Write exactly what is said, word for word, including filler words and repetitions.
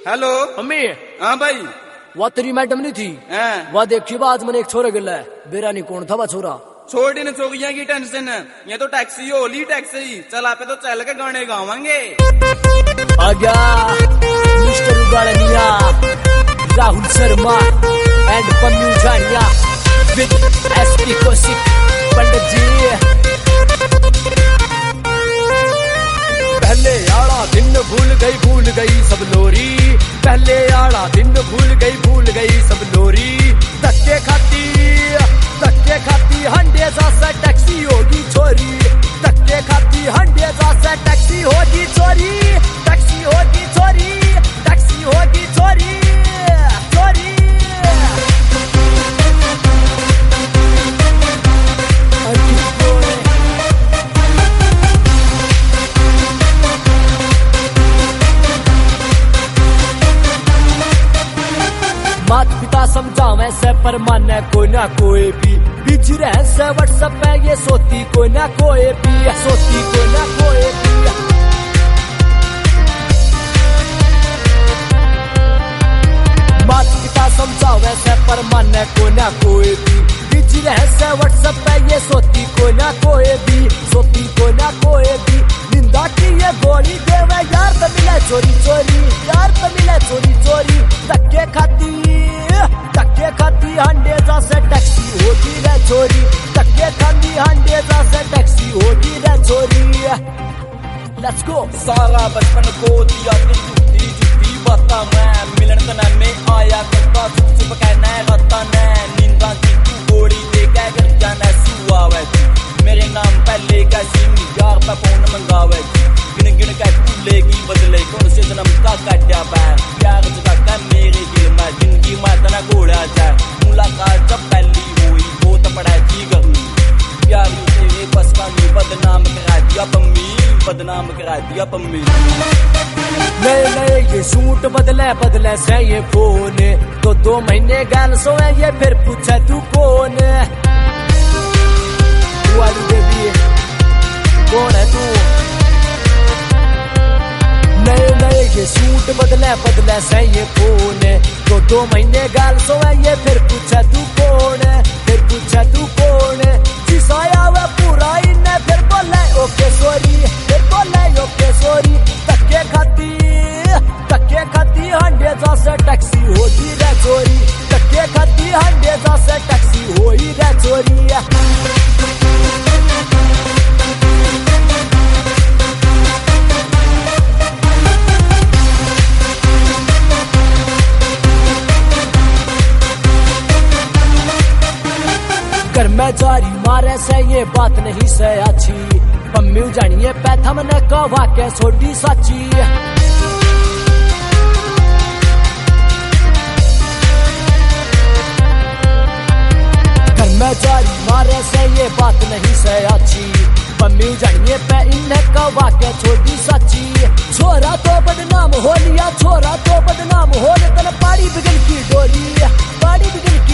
Hello mummy. हाँ भाई। वह तेरी मैडम नहीं थी? हाँ। वह देखी बात मैंने एक छोरे गिला है, बेरा नहीं कौन था वह छोरा। छोड़ इन चौकिया की टेंशन है, ये तो टैक्सी होली टैक्सी चला पे तो चल के गाने गावांगे। आ गया मिस्टर उगाड़निया, राहुल शर्मा एंड पम्यू जानिया विद एसपी कौशिक पंडित जी। पहले आड़ा दिन भूल गई भूल गई सब लोरी, पहले आड़ा दिन भूल गई भूल गई सब लोरी। धक्के खाती धक्के खाती हंडे जा टैक्सी होगी चोरी, धक्के खाती हंडे जा टैक्सी होगी चोरी, टैक्सी होगी चोरी, टैक्सी होगी चोरी चोरी। माता पिता समझावे से पर माने कोई ना कोई भी, बिजी रहे से व्हाट्सएप पे ये सोती कोई ना कोई भी, सोती कोई ना कोई भी। माता पिता समझावे से पर माने कोई ना कोई भी, बिजी रहे से व्हाट्सएप पे ये सोती कोई ना कोई भी, सोती कोई ना कोई भी। निंदा की ये गोली देवे यार तो मिले चोरी चोरी, यार तो मिले चोरी चोरी। धक्के खाती धक्के खाती हंडे जा से टैक्सी होगी रे चोरी, धक्के खाती हंडे जा से टैक्सी होगी रे चोरी। Let's go. सारा बचपन को दिया तेरी जुती जुती बाता मैं, मिलन तना में आया करता चुप चुप कहना रहता नै। नींदा की तू गोली दे के घर जाना सुआवे, मेरे नाम पहले कैसी यार पे फोन मंगावे। गिन गिन के तू लेगी बदले कौन से जन्म का काटा बैर, प्यार जगा के मेरे दिल में जिंदगी में तना घोड़ा जाए। मुलाकात जब पहली हुई वो तो पड़ा जी गर्मी, प्यारी तेरे बस का नहीं बदनाम करा दिया पम्मी, बदनाम करा दिया पम्मी। नए नए ये सूट बदले बदले से ये फोन, तो दो महीने गाल सोए ये फिर पूछे तू कौन है। वाली देवी कौन है तू? नए नए ये सूट बदले बदले से ये फोन, तो दो महीने गाल सोए ये फिर पूछे तू कौन है, फिर पूछे तू कौन है। जिसाया वे पूरा इन्हें फिर बोले ओके सॉरी, फिर बोले ओके सॉरी। धक्के खाती धक्के खाती हंडे जा से टैक्सी होगी रे चोरी, धक्के खाती हंडे जा से टैक्सी होगी रे चोरी। घर में जारी मारे से ये बात नहीं से अच्छी, पम्मी जानिए पैथा मैंने कहा के छोटी साची। घर में जारी मारे से ये बात नहीं से अच्छी, पम्मी जानिए पे इन्हें कहा के छोटी साची। छोरा तो बदनाम हो लिया, छोरा तो बदनाम हो लिया, पाड़ी बिगड़ की डोरी, पाड़ी बिगड़